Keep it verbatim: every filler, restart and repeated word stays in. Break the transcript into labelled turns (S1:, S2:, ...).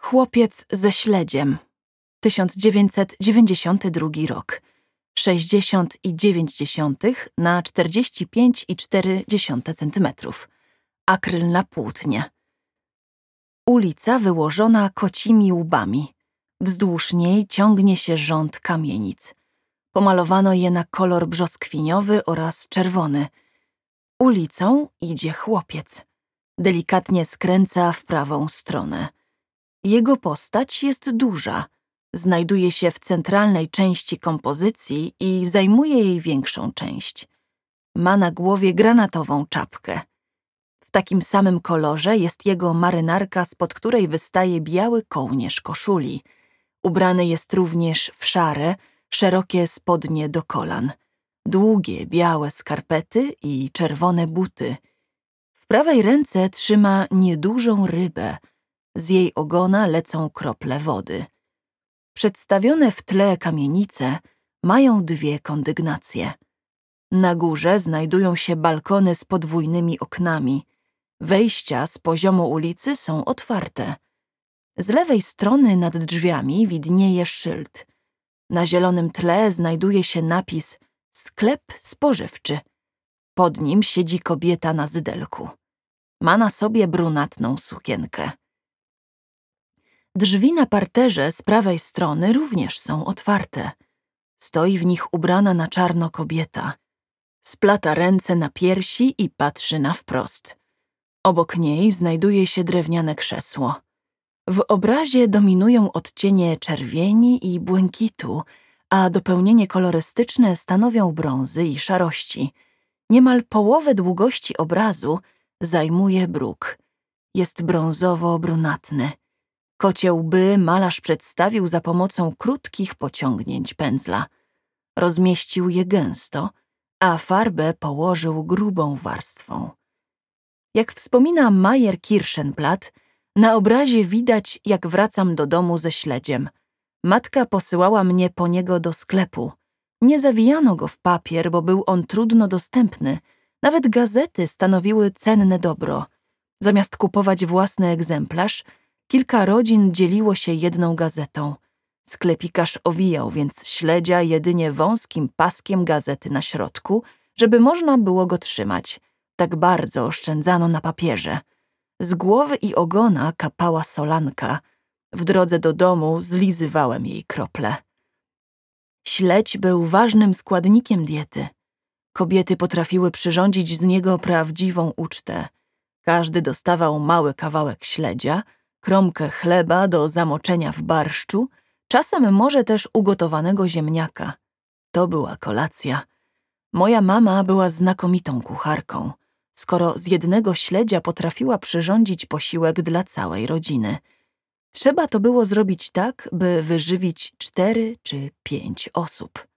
S1: Chłopiec ze śledziem. tysiąc dziewięćset dziewięćdziesiąty drugi rok. sześćdziesiąt i dziewięć dziesiątych na czterdzieści pięć i cztery dziesiąte centymetrów. Akryl na płótnie. Ulica wyłożona kocimi łbami. Wzdłuż niej ciągnie się rząd kamienic. Pomalowano je na kolor brzoskwiniowy oraz czerwony. Ulicą idzie chłopiec. Delikatnie skręca w prawą stronę. Jego postać jest duża. Znajduje się w centralnej części kompozycji i zajmuje jej większą część. Ma na głowie granatową czapkę. W takim samym kolorze jest jego marynarka, spod której wystaje biały kołnierz koszuli. Ubrany jest również w szare, szerokie spodnie do kolan, długie, białe skarpety i czerwone buty. W prawej ręce trzyma niedużą rybę. Z jej ogona lecą krople wody. Przedstawione w tle kamienice mają dwie kondygnacje. Na górze znajdują się balkony z podwójnymi oknami. Wejścia z poziomu ulicy są otwarte. Z lewej strony nad drzwiami widnieje szyld. Na zielonym tle znajduje się napis „Sklep spożywczy”. Pod nim siedzi kobieta na zydelku. Ma na sobie brunatną sukienkę. Drzwi na parterze z prawej strony również są otwarte. Stoi w nich ubrana na czarno kobieta. Splata ręce na piersi i patrzy na wprost. Obok niej znajduje się drewniane krzesło. W obrazie dominują odcienie czerwieni i błękitu, a dopełnienie kolorystyczne stanowią brązy i szarości. Niemal połowę długości obrazu zajmuje bruk. Jest brązowo-brunatny. Kocie łby malarz przedstawił za pomocą krótkich pociągnięć pędzla. Rozmieścił je gęsto, a farbę położył grubą warstwą. Jak wspomina Mayer Kirschenblatt, na obrazie widać, jak wracam do domu ze śledziem. Matka posyłała mnie po niego do sklepu. Nie zawijano go w papier, bo był on trudno dostępny. Nawet gazety stanowiły cenne dobro. Zamiast kupować własny egzemplarz, kilka rodzin dzieliło się jedną gazetą. Sklepikarz owijał więc śledzia jedynie wąskim paskiem gazety na środku, żeby można było go trzymać. Tak bardzo oszczędzano na papierze. Z głowy i ogona kapała solanka. W drodze do domu zlizywałem jej krople. Śledź był ważnym składnikiem diety. Kobiety potrafiły przyrządzić z niego prawdziwą ucztę. Każdy dostawał mały kawałek śledzia, kromkę chleba do zamoczenia w barszczu, czasem może też ugotowanego ziemniaka. To była kolacja. Moja mama była znakomitą kucharką, skoro z jednego śledzia potrafiła przyrządzić posiłek dla całej rodziny. Trzeba to było zrobić tak, by wyżywić cztery czy pięć osób.